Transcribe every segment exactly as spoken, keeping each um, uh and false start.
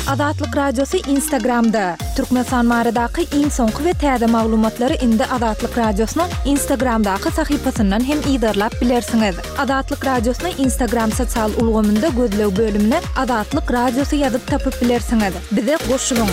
Azatlyk Radiosu Instagramda. Türkmenistan maradaky iň soňky we täze maglumatlary indi Azatlyk Radiosynyň Instagramdaky sahypasyndan hem ýydarlap bilersiňiz. Azatlyk Radiosynyň Instagram sosial ulgamynda gözlew bölümine Azatlyk Radiosu ýazyp tapyp bilersiňiz. Bize goşulyň.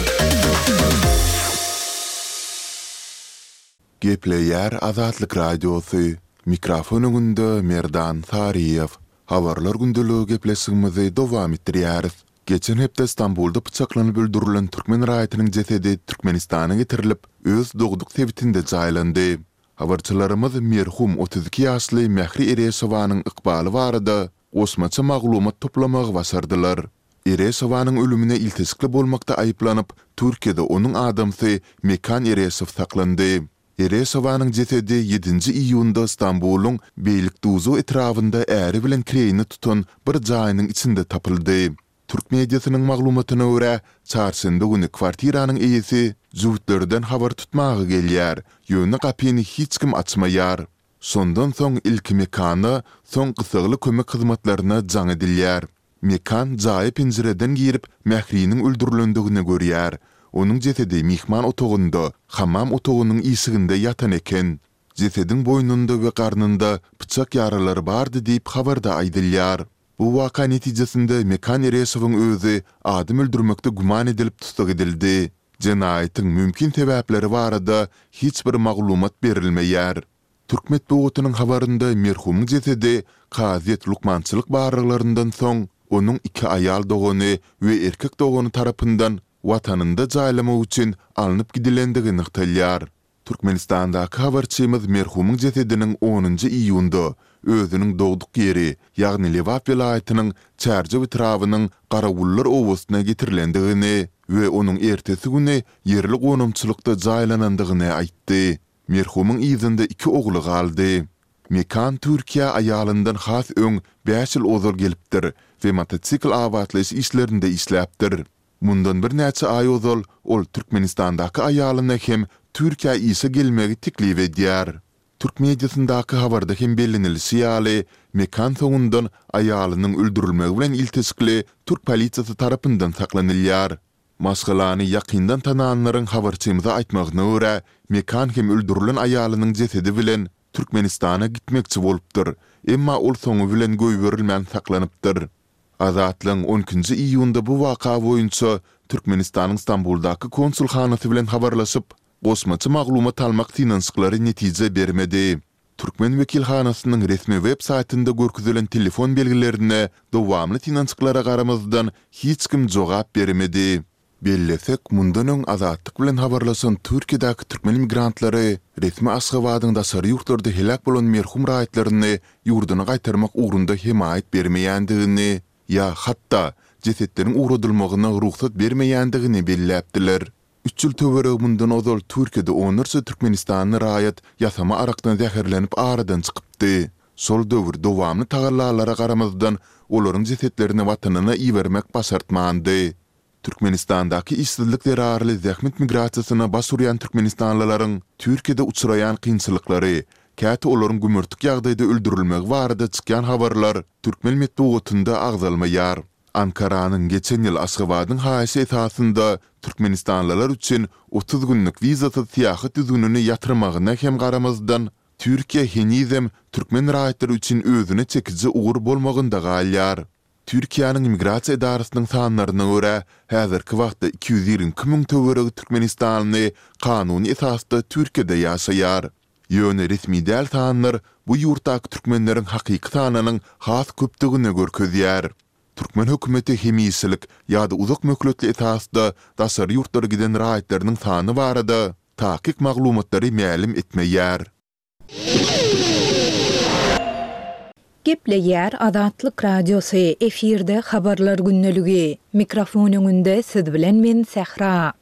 Gepleýär Azatlyk Radiosu. Mikrofonunda Merdan Sariyev. Habarlar gündeligi gepleşigimizi dowam etdirýäris. Geçen hepde İstanbul'da bıçaklanyp öldürilen Türkmen raýatynyň jesedi Türkmenistana getirilip, öz dogduk sebitinde jaýlandy. Habarçylarymyz merhum otuz iki ýaşly Mehri Eresowanyň ykbaly barada osmaça maglumat toplamagy başardylar. Eresowanyň ölümine iltisikli bolmakda aýyplanyp, Türkiýede onuň adamsy Mekan Eresow saklandy. Eresowanyň jesedi ýedinji iýunda İstanbul'un Beylikduzu etrafynda äri bilen kireyini tutan bir jaýynyň içinde tapyldy. Türk mediasynyň maglumatyna görä, çarşamba güni kwartiranyň eýesi jüwtlerden habar tutmagy gelýär. Ýöne gapyny hiç kim açmaýar. Sondan soň ilk Mekana, soň gysagly kömek hyzmatlaryna jaň edilýär. Mekan jaý penjereden girip Mehri'niň öldürilendigini görýär. Onuň jesedi mihman otogunda, hammam otogynyň ýyşygynda ýatan eken. Jesediň boýnunda we garnynda bıçak ýaralary bardy diýip habarda aýdylýar. Bu waka netijesinde Mekan Eresowyň özü adam öldürmekde guman edilip tutuk edildi. Jenaýatyň mümkin sebäpleri barada hiç bir maglumat berilmeýär. Türk medeniýetiniň habarynda merhumyň jesedi Gaziet lukmançylyk barlylaryndan soň onuň iki aýal dogany we erkek dogany tarapyndan watanynda jaýlamak üçin alınıp gidilendigini ýyglýar. Türkmenistandaky habarçymyz merhumyň jesediniň onunji iýunda özüniň dogduk ýeri, ýagny Lewap vilayatynyň Çärje etrawynyň Garawullar owasyna getirilendigini we onuň ertesi güni yerli gonumçylykda jaýlanandygyny aýtdy. Merhumyň ýzyňda iki ogly galdy. Mekan Türkiýe aýalyndan has öň beş ýyl ozal gelipdir we mototsikl awatlaş işlerinde işläpdir. Mundan bir näçe aý ozal ol Türkmenistandaky aýalyna hem Türkiýe ýysa gelmegi teklip edýär. Türk mediasyndaky habarda hem bellenilýär ýaly Mekan soňundan aýalynyň öldürilmegi bilen iltisikli Türk polisiýasy tarapyndan saklanylýar. Masgalany ýakyndan tananlaryň habarçymyza aýtmagyna görä, Mekan hem öldürilen aýalynyň jesedi bilen Türkmenistana gitmekçi bolupdyr, emma ol soňu bilen göýberilmän saklanypdyr. Azatlyň on ikinji iýunda bu waka boýunça Türkmenistanyň İstanbuldaky konsulxanasy bilen habarlaşyp, osmaça maglumat almak finansyklary netije bermedi. Türkmen wekilhanasynyň resmi web saytynda görkezilen telefon belgilerine dowamly finansyklary garamazdan hiç kim jogap bermedi. Bellesek mundan öň Azatlyk bilen habarlaşan Türkiýedäki türkmen migrantlary resmi Aşgabatyň daşary ýurtlarda helak bolan merhum raýatlaryny ýurduna gaýtarmak ugrunda himayet bermeýändigini ya hatta jesetleriň uğradylmagyna ruhsat bermeýändigini belläpdiler. üç ýyl töwereg mundan ozal Türkiýede onursa Türkmenistanyň raýat ýasama arakdan zäherlenip aradan çykypdy. Sol döwür dowamly tagallara garamazdan olaryň jesetlerini watanyna iýermek başartmandy. Türkmenistandaky işsizlik derarly zähmet migrasiýasyna basurýan türkmenistanlylaryň Türkiýede uçuraýan kynçylyklary, käte olaryň gümürtük ýagdaýda öldürilmegi barada çykýan habarlar türkmen medeniýetinde agzalmaýar. Ankaranyň geçen ýyl Aşgabatyň haýsy esasynda Türkmenistanlylar üçin otuz günlük wizaty syýahat düzgününi ýatyrmagyna hem garamazdan Türkiýe henizem türkmen raýatlary üçin özüne çekiji ugur bolmagynda galýar. Türkiýanyň immigrasiýa idarasynyň sanlaryna görä, häzirki wagtda iki ýüz ýigri miň töwereg Türkmenistanly kanuny esasda Türkiýede ýaşaýar. Ýöne resmi däl sanlar bu ýurtdaky türkmenleriň hakyky sanynyň has köpdigine görkezýär. Türkmen hökümeti hemislik ýa-da uzak mökletli esasda daşary ýurtlara giden raýatlarynyň sany barada tahkik maglumatlary ma'lum etmeýär. Gepleýär Azatlyk Radiosu efirde habarlar günneligi. Mikrofon öňünde siz bilen men Sehra.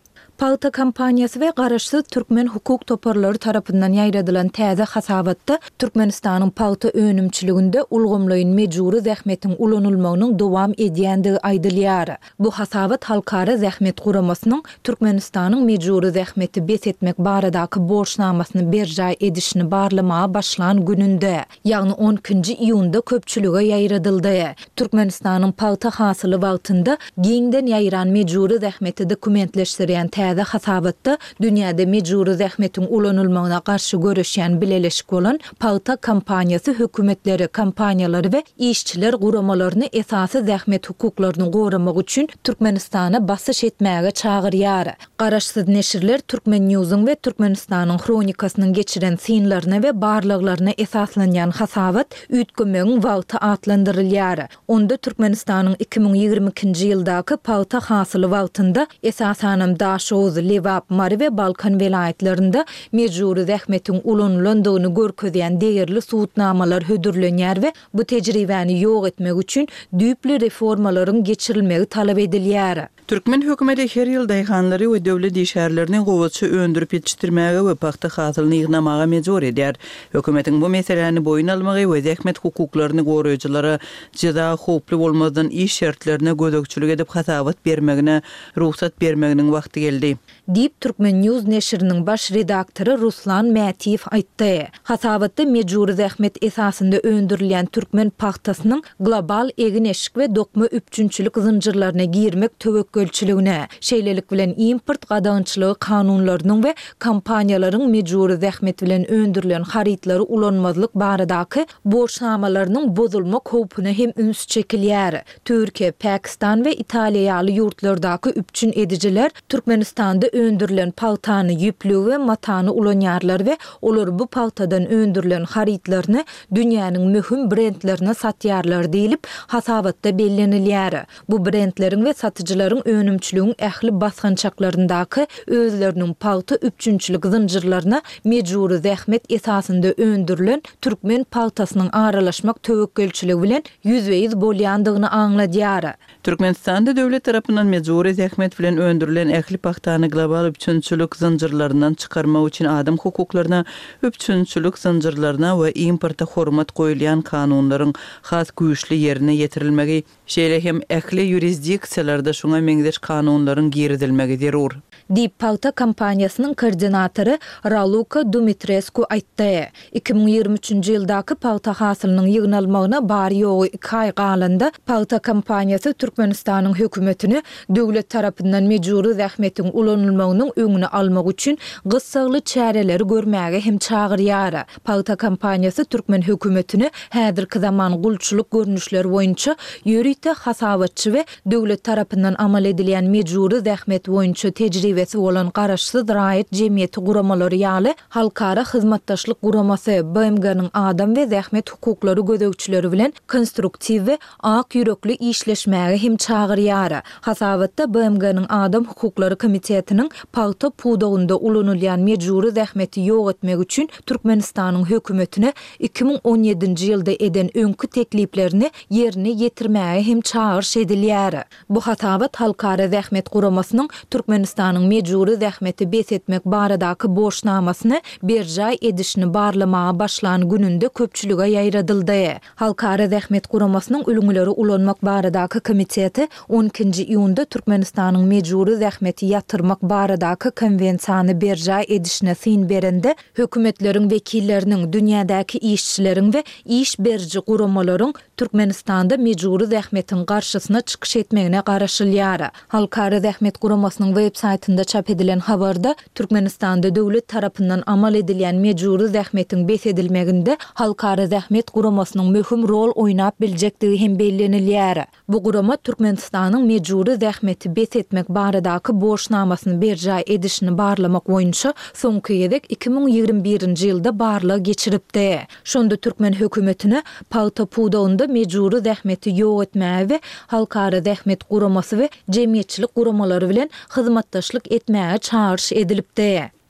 Paýta kampaniyasy we garaşsyz türkmen hukuk toparlary tarapyndan ýaýradylan täze hasabatda Türkmenistanyň paýta önümçiliginde ulgamlaýyn mejburi zähmetiň ulanylmagynyň dowam edýändigi aýdylýar. Bu hasabat halkara zähmet guramasynyň Türkmenistanyň mejburi zähmeti besetmek baradaky borçnamasyny berjaý edişini barlamağa başlan gününde, ýagny on ikinji iýunda köpçülige ýaýradyldy. Türkmenistanyň paýta hasyly wagtynda giňden ýaýran mejburi zähmeti dokumentleşdirýän täze hasabatda dünýäde mejburi zähmetiň ulanylmagyna garşy görüşýän bileleşik bolan paýta kampaniýasy hökümetleri, kampaniýalary we işçiler guramalaryny esasy zähmet hukuklaryny goramak üçin Türkmenistana basyş etmäge çagyrýar. Garaşsyz neşirler Türkmen Newsyň we Türkmenistanyň kronikasynyň geçiren synlaryna we barlyklaryna esaslanýan hasabat üýtgemegiň wagty atlandyrylýar. Onda Türkmenistanyň iki bin ýigirme ikinji ýyldaky paýta hasyly wagtynda esasanam Daşoz, Lewap, Mari we Balkan welaýatlarynda mejburi zähmetiň ulanýandygyny görkezýän degirli suwutnamalar hödürlenýär we bu tejribäni ýok etmek üçin düýpli reformalaryň geçirilmegi talap edilýär. Türkmen hökümeti her ýyl daýhanlary we döwlet işgärlerini gowatça öndürip ýetişdirmäge we paýta hasylyny ýygnamaga mejbur edýär. Hökümetiň bu meseleni boýun almagy we zähmet hukuklaryny goraýjylara jaza hoply bolmadan iş şertlerine gödökçülük edip hasabat bermegine ruhsat bermeginiň wagty geldi. Dip Türkmen News neşriniň baş redaktory Ruslan Mätiýew aýtdy. Hasabatda mejburi zähmet esasynda öndürilýän türkmen paxtasynyň global egineşik we dokma üpçünçülük zynjyrlaryna girmek töwekkülçiligine, şeýlelik bilen import gadagynçylygy kanunlarynyň we kampaniýalaryň mejburi zähmet bilen öndürilen harytlary ulanmazlyk baradaky borçnamalarynyň bozulma howpuny hem üns çekilýär. Türkiýe, Pakistan we Italiýa ýaly ýurtlardaky üpçün edijiler Türkmenistanda öndürilen paýtany ýüplü we matany ulanýarlar we olar bu paýtadan öndürilen harytlaryny dünýäniň möhüm brendlerine satýarlar diýilip hasabatda bellenilýär. Bu brendleriň we satyjylaryň önümçiligiň ähli basgançaklaryndaky özleriniň paýta üpçünçilik zynjyrlaryna mejburi zähmet esasynda öndürilen türkmen paýtasynyň aralaşmak töwekkülçiligi bilen ýüzbeýiz bolýandygyny aňladýar. Türkmenistanda döwlet tarapyndan mejburi zähmet bilen öndürilen ähli paýtany global üpçünçilik zynjyrlaryndan çykarmak üçin adam hukuklaryna, üpçünçilik zynjyrlaryna we importa hormat goýulýan kanunlaryň has güýçli ýerine ýetirilmegi, şeýle hem ähli ýurisdiksiýalarda şoňa meňzeş kanunlaryň giridilmegi zerur. Dip paýta kampaniýasynyň koordinatory Raluka Dumitrescu aýtdy. iki bin ýigirme üçinji ýyldaky paýta hasylynyň ýygnalmagyna bary ýogy iki aý galanda paýta kampaniýasy Türkmenistanyň hökümetini döwlet tarapyndan mejburi zähmetiň ulanylmagynyň öňüni almak üçin gyssagly çäreleri görmäge hem çagyrýar. Paýta kampaniýasy Türkmen hökümetini häzirki zaman gulçuluk görnüşleri boýunça ýörükde hasabatçy we döwlet tarapyndan amal edilýän mejburi zähmet boýunça tejribesi bolan garaşsyz raýat jemgyýeti guramalary ýaly halkara hyzmatdaşlyk guramasy B M G-niň adam we zähmet hukuklary gödökçüleri bilen konstruktiw we ak ýürekli işleşmäge hem çagyrýar. Hasabatda B M G-niň adam hukuklary komitetiniň paýta puwdagynda ulanylýan mejburi zähmeti ýok etmek üçin Türkmenistanyň hökümetine iki bin on ýedinji ýylda eden öňkü tekliplerini ýerine ýetirmäge hem çağırş edilýär. Bu hasabat halkara zähmet guramasynyň Türkmenistanyň mejburi zähmeti besetmek baradaky borçnamasyny berjaý edişini barlamağa başlan gününde köpçülige ýaýradyldy. Halkara zähmet guramasynyň ölüňleri ulanmak baradaky komiteti on ikinji iýunda Türkmenistanyň mejburi zähmeti ýatyrmak baradaky konwensiýany berjaý edişine syn berende hökümetleriň wekilleriniň, dünýädäki işçileriň we iş berji guramalaryň Türkmenistanda mejburi zähmetin garşysyna çykyş etmegine garaşylýar. Halkara zähmet guramasynyň web saytynda çap edilen habarda Türkmenistanda döwlet tarapyndan amal edilýän mejburi zähmetin besedilmeginde halkara zähmet guramasynyň möhüm rol oýnap biljekdigi hem bellenilýär. Bu gurama Türkmenistanyň mejburi zähmeti besetmek baradaky borçnamasyny berjaý edişini barlamak boýunça soňky ýedek iki bin ýigirme birinji ýylda barlyga geçiripdi. Şonda Türkmen hökümetine paýta puwdagynda mejburi zähmeti ýok etmäge we halkara zähmet guramasy we jemgyýetçilik guramalary bilen hyzmatdaşlyk etmäge çağırş edilipdi.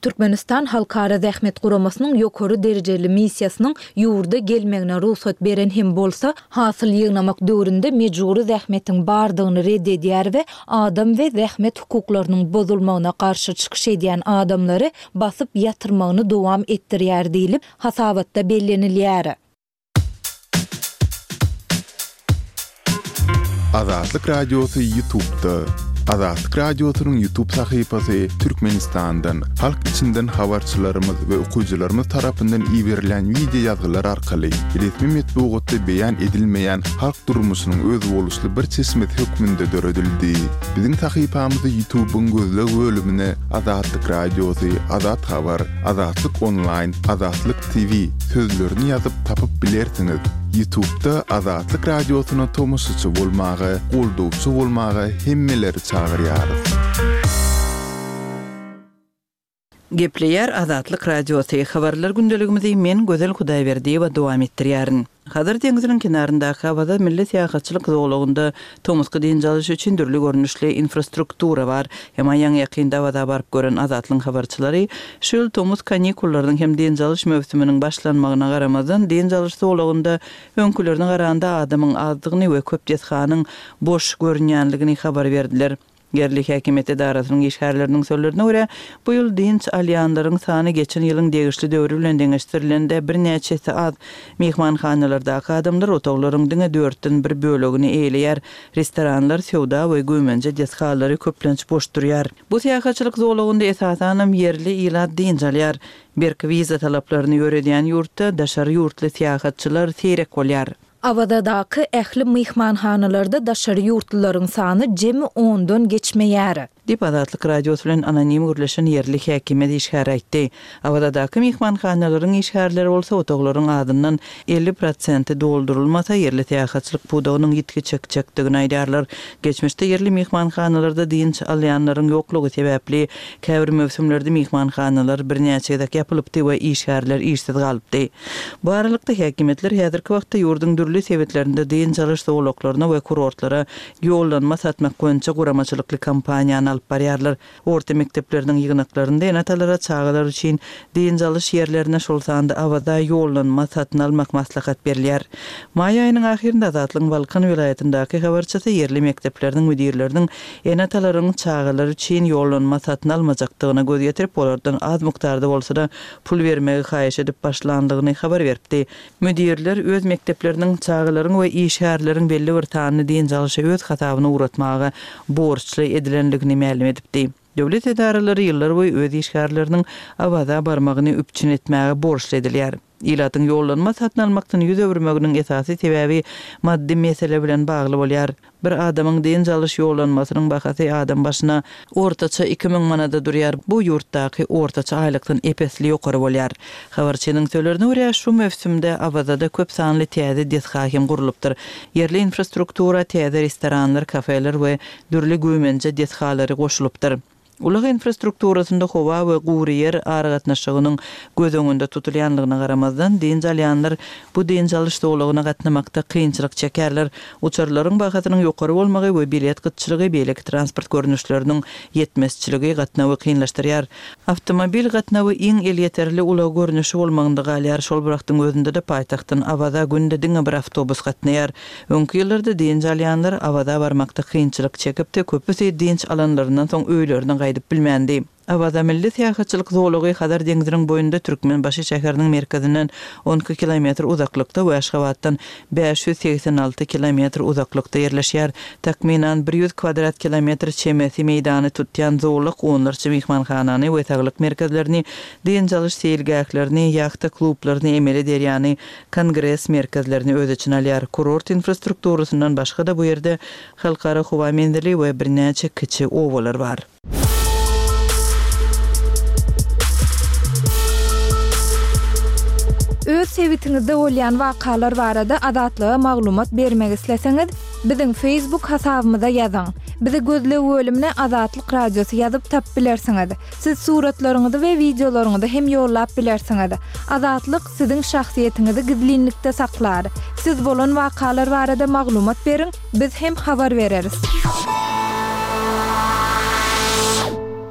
Türkmenistan Halkara Zähmet Guramasının ýokary derejeli missiýasynyň ýurda gelmegine ruhsat beren hem bolsa, hasyl ýygnamak döwründe mejburi zähmetiň bardygyny reddedýär we adam we zähmet hukuklarynyň bozulmagyna garşy çykyş edýän adamlary basyp ýatyrmagyny dowam etdirýär diýilip hasabatda bellenilýär. Azatlyk Radiosu YouTube'da. Azatlyk Radiosu'nun YouTube sahypasy Türkmenistan'dan, halk içinden habarçylarymyz we okuwçylarymyz tarapyndan iýerilen video ýazgylar arkaly resmi metbuatda beýan edilmeýän halk durmuşynyň öz boluşly bir çeşmet hökmünde döredildi. Biziň sahypamyzy YouTube'un gözleg bölümine Azatlyk Radiosu, Azat Habar, Azatlyk Online, Azatlyk T V sözlerini ýazyp tapyp bilersiňiz. YouTube'da Azatlyk Radiosu'na tomusçy bolmagy, goldowçy bolmagy hemmeleri çağırýarys. Gepleýär Azatlyk Radiosu habarlar gündeligimizi men Gözel Hudaýberdi we dowam etdirýärin. Hazır deňiziň kenaryndaky hawada milli syýahatçylyk zowlugynda tomusky diýenjalyş üçin dürli görnüşli infrastruktura bar. Hem ýaňy ýakynda hawada baryp gören Azatlyk habarçylary şol tomus kanikullarynyň hem diýenjalyş mövsüminiň başlanmagyna garamazdan diýenjalyş zowlugynda öňkülerini garanda adamyň azdygyny we köp ýetganyň boş görünýänligini habar berdiler. Yerli häkimet edarasynyň işgärleriniň sözlerine görä, bu ýyl dinç alýanlaryň sany geçen ýylyň degişli döwrü bilen deňeşdirilende bir näçesi az mehmanhanalardaky adamlar otoglaryň diňe dörtden bir bölegini eýleýär. Restoranlar, sowda we göýmenje deskhalary köplenç boş durýar. Bu syýahatçylyk zowlugynda esasan yerli ýyla dinç alýar. Berk viza talaplaryny ýöredýän ýurtda daşary ýurtly syýahatçylar seýrek bolýar. Awadaky ähli mehmanhanalarda daşary ýurtlaryň sany jemi ondan geçmeýär. Dip Azatlyk Radiosu bilen anonim gürleşen yerli häkimet işgär aýtdy. Awadaky mehmanhanalaryň işgärleri bolsa otoglaryň adyndan elli prosent doldurulmasa yerli syýahatçylyk pudagynyň ýitki çekçekdigini aýdarlar. Geçmişde yerli mehmanhanalarda dinç alýanlaryň ýoklugy sebäpli käbir mövsümlerde mehmanhanalar bir näçedak ýapylypdy we işgärler işsiz galypdy. Bu aralykda häkimetler häzirki wagtda ýurdun dürli sebetlerinde dinç alış zowlaklaryna we kurortlara ýollanma satmak boýunça guramaçylykly kampaniýany alyp barýarlar. Orta mekdepleriniň ýygnaklarynda enatalara çağalar üçin diýenjalyş ýerlerine şol sanda awada ýollanma satyn almak maslahat berilýär. May aýynyň ahirinde Azatlyk Balkan vilayatyndaky habarçysy yerli mekdepleriniň müdirleriniň enatalaryň çağalar üçin ýollanma satyn almajakdygyna göz ýetirip bolardan az mukdarda bolsa-da pul bermegi haýyş edip başlandygyny habar beripdi. Müdirler öz mekdepleriniň çağalaryň we işgärleriň belli bir tanyny diýenjalysy öz hatabyny uğratmagy borçly edilenligini ma'lum edipdi. Döwlet edaralary ýyllar boýy öz işgärleriniň awada barmagyny üpçün etmäge borçly edilýär. Ýylatyň ýollanma satyn almakdan ýüz öwürmeginiň esasy sebebi maddi mesele bilen bagly bolýar. Bir adamyň diýenjalyş ýollanmasynyň bahasy adam başyna ortaça iki ming manada durýar. Bu ýurtdaky ortaça aýlykdan epesli ýokary bolýar. Habarçynyň sözlerine görä şu mövsümde awada köp sanly täze deskahym gurulypdyr. Yerli infrastruktura, täze restoranlar, kafeler we dürli göýmenje deskalary goşulypdyr. Ulag infrastrukturasynda howa we gury yer aragatnaşygynyň göz öňünde tutulýanlygyna garamazdan dinç alýanlar bu diýenjalyş dowlagyna gatnamakda kynçylyk çekerler. Uçarlaryň bahasynyň ýokary bolmagy we bilet gytçylygy beýleki transport görnüşleriniň ýetmezçiligi gatnawy kynlaşdyrýar. Awtomobil gatnawy iň el ýeterli ulag görnüşi bolmagynda galýar. Şol birakdyň özünde de paýtagtdan awada günde diňe bir awtobus gatnaýar. Öňki ýyllarda dinç alýanlar awada barmakda kynçylyk çekipdi. Köpüsi dinç alanlarynyň soň öýlerine gaýdyp bilmendi. Awada milli syýahatçylyk zowlugy Hazar deňiziniň boýunda Türkmenbaşy şäheriniň merkezinden on iki kilometr uzaklykda we Aşgabatdan beş yüz seksen alty kilometr uzaklykda ýerleşýär. Takminan bir yüz kvadrat kilometr çemesi meýdany tutýan zowluk onlarça mehmanhanany we taglyk merkezlerini, diýenjalyş seýilgählerini, ýahta klublaryny emeli derýany kongres merkezlerini öz içine alýar. Kurort infrastrukturasyndan başga da bu ýerde halkara howa mendili we bir näçe kiçi owalar bar. Öz sebitiňizde bolýan wakalar barada adatlyga maglumat bermek isleseňiz, biziň Facebook hasabymyza ýazyň. Bizi gözle bölümine Azatlyk Radiosu ýazyp tap bilersiňiz. Siz suratlaryňyzy we videolaryňyzy hem ýollap bilersiňiz. Azatlyk siziň şahsiýetiniňizi gizlinlikde saklar. Siz bolan wakalar barada maglumat beriň, biz hem habar bereriz.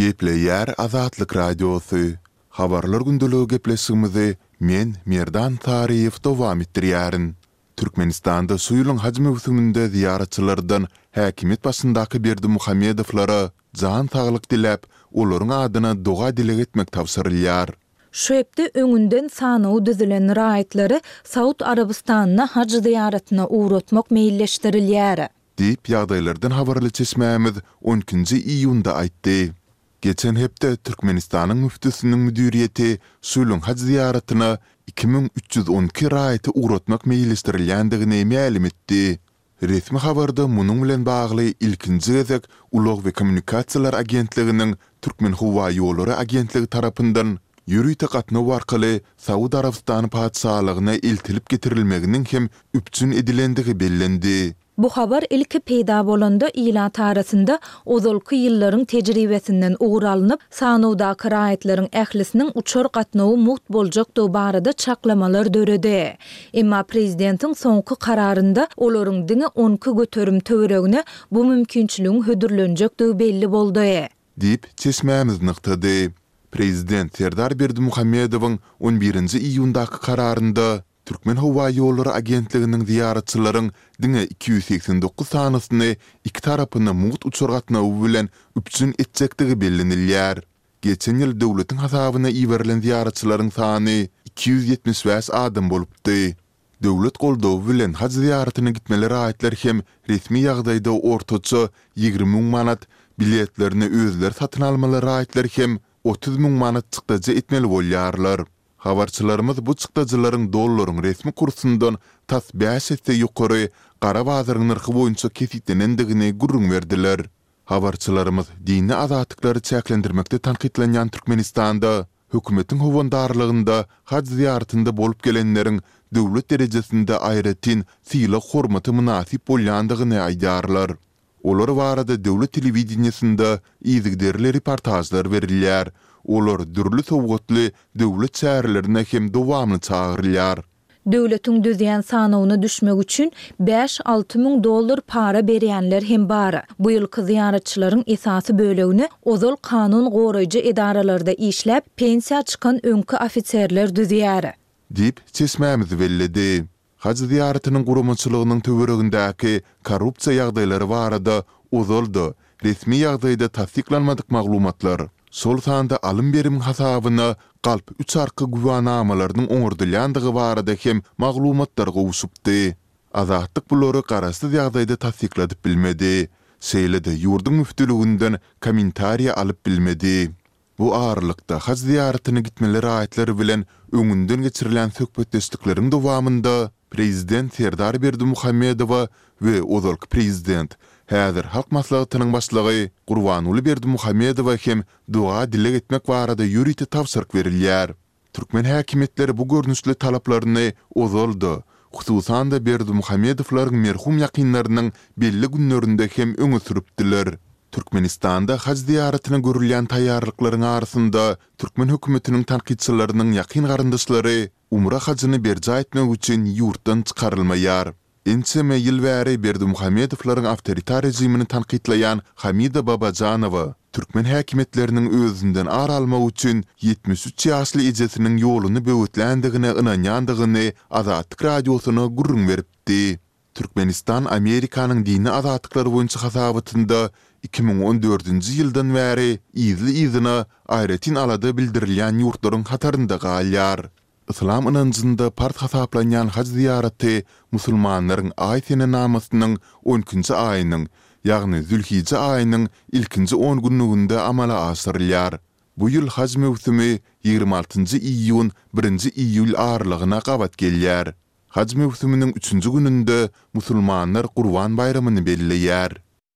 Gepleýär Azatlyk Radiosu. Habarlar gündülügi gepleşigimizi men Merdan Tariýew dowam etdirýärin. Türkmenistanda suýulyň hajmy ösüminde ziyaratçylardan häkimet başyndaky Berdimuhamedowlara jan saglyk dilep, olaryň adyna doga dileg etmek tawsyrylýar. Şu hepde öňünden sanaw düzülen raýatlary Saud Arabistanına hac ziyaretyna uğratmak meýilleşdirilýär. Diýip ýagdaýlardan habarly çeşmämiz on ikinji iýunda aýtdy. Geçen hepde Türkmenistanyň müftüsiniň müdiriýeti suýulyň hac ziyaretyna iki bin üç yüz on iki raýaty uğratmak meýilleşdirilýändigini ma'lum etdi. Resmi habarda munyň bilen bagly ilkinji gezek Ulug we Kommunikasiýalar Agentliginiň Türkmen Howa ýollary agentligi tarapyndan ýürüýte gatnaw arkaly Saud Arabistany padşahlygyna eltilip getirilmeginiň hem üpçün edilendigi bellendi. Bu habar ilki peýda bolanda ilat arasynda ozalky ýyllaryň tejribesinden uğralanyp, sanawdaky raýatlaryň ählisiniň uçar gatnawy muht boljak do barada çaklamalar döredi. Emma prezidentiň soňky kararynda olaryň diňe on iki göterim töweregine bu mümkinçiligiň hödürlenjek do belli boldy. Diýip çeşmämiz nykdy. Prezident Serdar Berdimuhamedowyň on birinji iýundaky kararynda Türkmen Howa ýollary agentliginiň ziyaratçylaryň diňe iki yüz seksen dokuz sanasyny iki tarapyna muht uçurgatnawy bilen üpçün etjekdigi bellenilýär. Geçen ýyl döwletiň hasabyna iýerilen ziyaratçylaryň sany iki yüz yetmiş beş adam bolupdy. Döwlet goldawy bilen hac ziyaretyne gitmeleri aýtlar hem resmi ýagdaýda ortaça ýygrimi miň manat, biletlerini özler satyn almalary aýtlar hem otuz miň manat çykdaja etmeli bolýarlar. Habarçylarymyz bu çykdajalaryň dollaryň resmi kursundan tas beş etse ýokary gara bazaryň narhy boýunça kesitlenendigini gurrun berdiler. Habarçylarymyz dini azatyklary çäklendirmekde tanqidlenýän Türkmenistanda hökümetiň howandarlygynda hac ziyaretinde bolup gelenleriň döwlet derejesinde aýratyn syla hormaty münasip bolýandygyny aýdarlar. Olar barada döwlet telewizionyasynda ýyzgderli reportajlar berilýär. Olar dürli sowgatly döwlet şäherlerine hem dowamly çagyrylýar. Döwletiň düzýän sanawyna düşmek üçin beş alty miň dollar para berýänler hem bar. Bu ýylky ziyaratçylaryň esasy bölegini ozal kanun goraýjy edaralarda işläp pensiýa çykan öňkü ofitserler düzýär. Diýip çeşmämiz belledi. Hac ziyaretiniň guramaçylygynyň töweregindäki korrupsiýa ýagdaýlary barada ozaldy. Resmi ýagdaýda tasdiklanmadyk maglumatlar sol sanda alym berim hasabyna galp üç arky güwanamalarynyň oňurdylýandygy barada hem maglumatlar gowuşupdy. Azatlyk bulary garaşsyz ýagdaýda tasdikladyp bilmedi. Şeýlede ýurdun müftülüginden kommentariýa alyp bilmedi. Bu ağırlykda hac ziyaretine gitmeleri aýtlary bilen öňünden geçirilen söhbetdeşlikleriň dowamında Prezident Serdar Berdimuhamedow we ozalky prezident häzir halk maslahatynyň başlygy Gurbanuly Berdimuhamedow hem dua dileg etmek barada ýürüýte tawsyrk berilýär. Türkmen häkimetleri bu görnüşli talaplaryny ozaldy. Hususan da Berdimuhamedowlaryň merhum ýakynlarynyň belli günlerinde hem öňe sürüpdiler. Türkmenistanda hac ziyaretine görülýän taýýarlyklaryň arasynda Türkmen hökümetiniň tanqidçilarynyň ýakyn garandaşlary umra hajyny berja etmek üçin ýurtdan çykarylmaýar. Ençeme ýyl bäri Berdimuhamedowlaryň awtoritar rejimini tanqidleýän Hamida Babajanowa Türkmen häkimetleriniň özünden aralmak üçin yetmiş üç ýaşly ejesiniň ýoluny böwütländigine ynanýandygyny Azatlyk Radiosyna gurrun beripdi. Türkmenistan Amerikanyň dini azatyklary boýunça hasabatynda iki bin on dördünji ýyldan bäri izli-izina aýratyn alady bildirilýän ýurtlaryň hatarynda galýar. Islam inancynda part hasaplanýan hac ziyareti musulmanlaryň aýtyny namasynyň on ikinji aýynyň, ýagny Zülhijja aýynyň ilkinji on günliginde amala asyrylýar. Bu ýyl hac mewsimi ýygrimi altynji iýun birinji iýul arlygyna gabat gelýär. Hac mewsiminiň üçünji gününde musulmanlar Gurban bayramyny belleýär.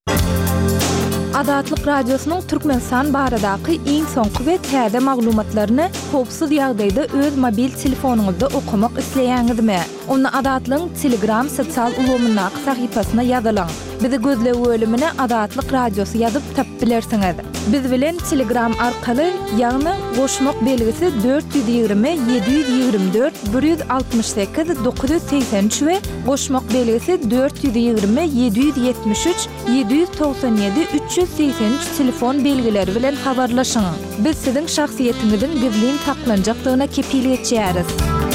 Azatlyk Radiosynyň Türkmenistan baradaky iň soňky we täze maglumatlaryny howpsuz ýagdaýda öz mobil telefonuňyzda okumak isleýäňizmi? Onu Azatlyň Telegram sosial ulgamynyň sahypasyna ýazylaň. Bizi gözlep bölümine Azatlyk Radiosy ýazyp tapyp bilersiňiz. Biz bilen Telegram arkaly ýagny goşmak belgisi dört yüz ýygrimi yedi yüz ýygrimi dört bir yüz altmış sekiz dokuz yüz seksen üç we goşmak belgisi dört yüz ýygrimi yedi yüz ýetmiş üç yedi yüz toksan ýedi üç yüz seksen üç telefon belgileri bilen habarlaşyň. Biz siziň şahsiýetiňizin gizlin saklanjakdygyna kepilik etýäris.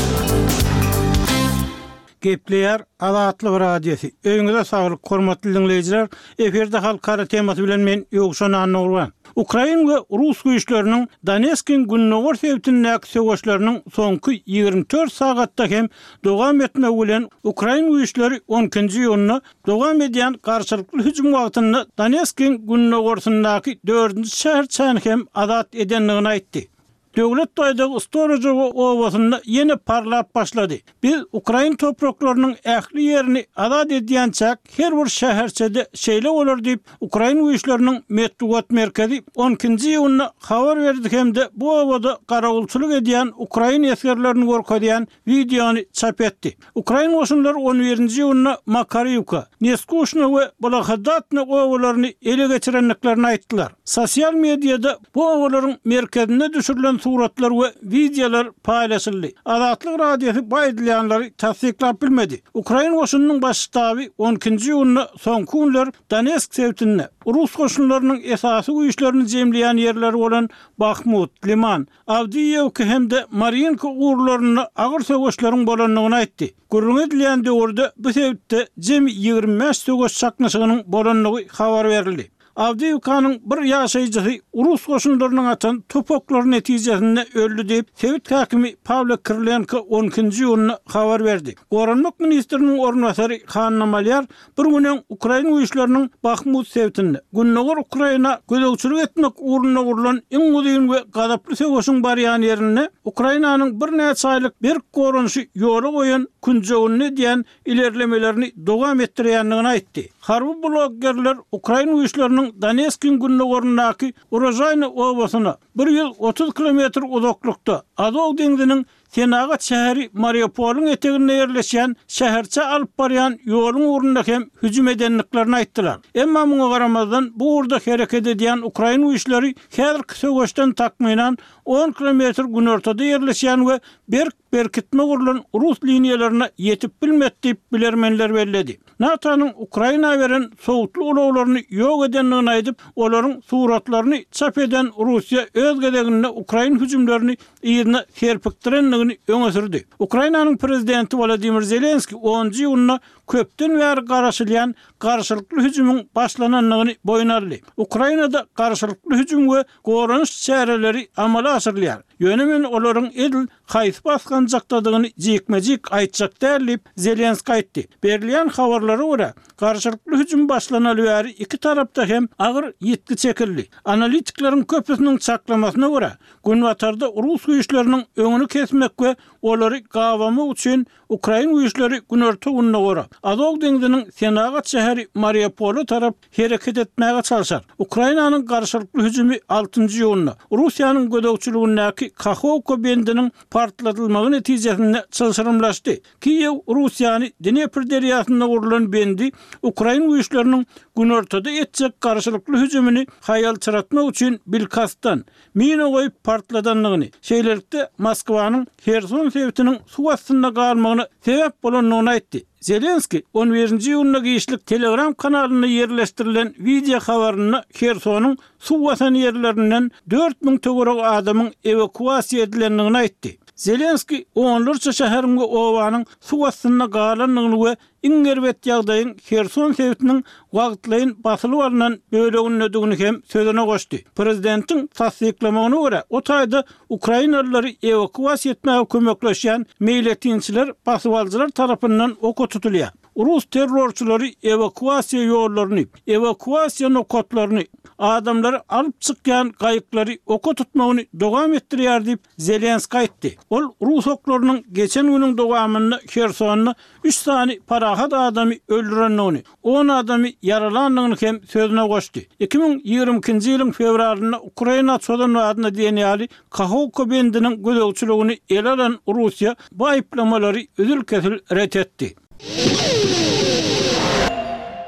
Gepleýär Azatlyk radiosu. Öňüňizde saglyk, hormatly dinleýijiler. Eferde halkara temasy bilen men Ýogşan Anurwan. Ukraina we Rus güýçleriniň Donetskin Günnogor sebäpdäki söwüşleriniň soňky ýygrimi dört sagatda hem dowam etmegi bilen Ukraina güýçleri on ikinji ýylyny dowam edýän garşylykly hüjüm wagtynda Donetskin Günnogorsundaky dördünji şäher çany hem azat edenligini aýtdy. Döwlet daýdagy Storojowo owasynda ýene parlap başlady. Biz Ukraina topraklarynyň ähli ýerini azat edýänçäk her bir şäherçede şeýle bolar diýip Ukraina güýçleriniň medeniýet merkezi on ikinji ýylyny habar berdi hemde bu owada garagulçylyk edýän Ukraina eskerlerini gorkadýan videony çap etdi. Ukraina goşunlary on birinji ýylyny Makarivka, Neskushna we Blagodatna owalaryny ele geçirenliklerini aýtdylar. Sosial mediada bu owalaryň merkezine düşürilen suratlar we videolar paýlaşyldy. Azatlyk radiosu baýdylýanlary tasdiklap bilmedi. Ukraina goşunynyň baş ştaby on ikinji ýylyny soňky günler Donetsk sebäpdäki Rus goşunlarynyň esasy güýçlerini jemleýän ýerleri bolan Bakhmut, Liman, Avdiivka hemde Mariinka uğurlaryny agyr söwüşleriň bolanlygyny aýtdy. Görüňedilýän döwürde bu sebäpde jemi ýygrimi beş söwüş çaknaşygynyň bolanlygy habar berildi. Avdiivkanyň bir ýaşaýjysy Rus goşunlarynyň atan topoklary netijesinde öldü diýip Sowet hakimi Pavlo Kirilenko on ikinji ýylyny habar berdi. Goranlyk ministriniň ornwasary Hanna Malyar bir günden Ukraina güýçleriniň Bakhmut sebäpdäki Günnogor Ukraina gödөгçülük etmek uğruna gurulan iň uzun we gadaply söwüşiň barýan ýerine Ukrainanyň bir näçe aýlyk bir gorunşy ýola goýan künjegini diýen ilerlemelerini dowam etdirýänligini aýtdy. Harby bloggerler Ukraina güýçleriniň Donetskin Günnogorundaky Urozhayny owasyna bir yüz otuz kilometr uzaklykda Azov deňziniň Senaga şäheri Mariupolyň eteginde ýerleşýän şäherçe alyp barýan ýoluň ugrunda hem hüjüm edenliklerini aýtdylar. Emma muňa garamazdan bu urda hereket edýän Ukraina güýçleri häzirki söwüşden takmynan on kilometr gün ortada ýerleşýän we bir berkitme gurulan Rus liniýalaryna ýetip bilmek diýip bilermenler belledi. NATO'nun Ukraina beren soğutlu ulaglaryny ýok edenligini aýdyp, olaryň suratlaryny çap eden Russiýa öz gedeginde Ukraina hüjümlerini ýerine serpikdirenligini öňe sürdi. Ukrainanyň prezidenti Volodymyr Zelenski onunji ýylyna köpden bäri garaşylýan garşylykly hüjümüň başlananlygyny boýun aldy. Ukrainada garşylykly hüjüm we gorunç çäreleri amala asyrylýar. Ýönemen olaryň edil haýsy basgan jakdadygyny jekmejik aýtjak dälip Zelenski aýtdy. Berilýän habarlara görä, garşylykly hüjüm başlanaly bäri iki tarapda hem agyr ýetki çekildi. Analitiklerin köpüsiniň çaklamasyna görä, Günwatarda Rus güýçleriniň öňüni kesmek we olary gawamak üçin Ukraina güýçleri günorta gününe görä Azov deňziniň Senagat şäheri Mariupol tarap hereket etmäge çalşar. Ukrainanyň garşylykly hüjümi altynji ýylyny Russiýanyň gödөгçülügindäki Kakhovka bendiniň partlatylmagy netijesinde çylşyrymlaşdy. Kiýew Russiýany Dnepr derýasynda gurulan bendi Ukraina güýçleriniň günortada etjek garşylykly hüjümini haýal çıratmak üçin bilkastan mina goýup partladanlygyny, şeýlelikde Moskwanyň Kherson sebäpdäki suw astynda galmagyny sebäp bolanlygyny aýtdy. Zelenski on birinji ýylyna giýişlik Telegram kanalyna ýerleşdirilen video habaryny Khersonyň suw basan ýerlerinden dört miň töwerek adamyň evakuasiýa edilenligini aýtdy. Zelenski onlarca şäheriňe owanyň suw astynda galanlygyny we iňerbet ýagdaýyň Kherson sebäpdäki wagtlaýyn basylyp alynan bölegini hem sözüne goşdy. Prezidentiň tasdiklamagyna görä, o taýda Ukrainalylary evakuasiýa etmäge kömekleşýän meýletinçiler basyp tarapyndan ok tutulýar. Rus terrorçulary evakuasiýa ýollaryny, evakuasiýa nokatlaryny, adamlary alyp çykýan gaýyklary oka tutmagyny dowam etdirýär diýip Zelenski aýtdy. Ol Rus oklarynyň geçen günüň dowamynda Khersonyny üç sany parahat adamy öldürenligini, on adamy yaralanlygyny hem sözüne goşdy. iki miň ýygrimi ikinji ýylyň fevralynda Ukraina çöden adyna diýenýäli Kakhovka bendiniň gödөгçülügini ele alan Russiýa bu aýplamary üzül kesil ret etdi.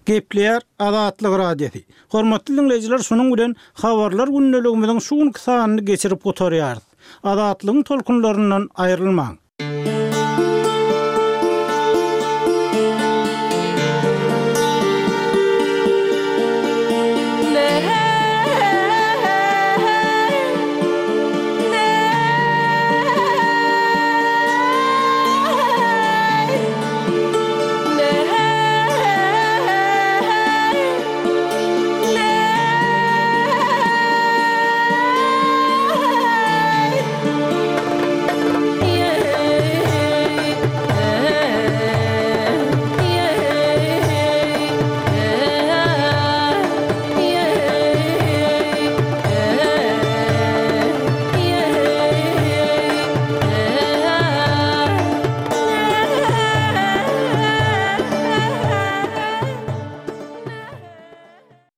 Gepleýär Azatlyk radiosi. Hormatly dinleyijiler, şunuň bilen habarlar günneligimiziň şuň kysanyny geçirip gotarýarys. Azatlygyň tolkunlaryndan aýrylmaň.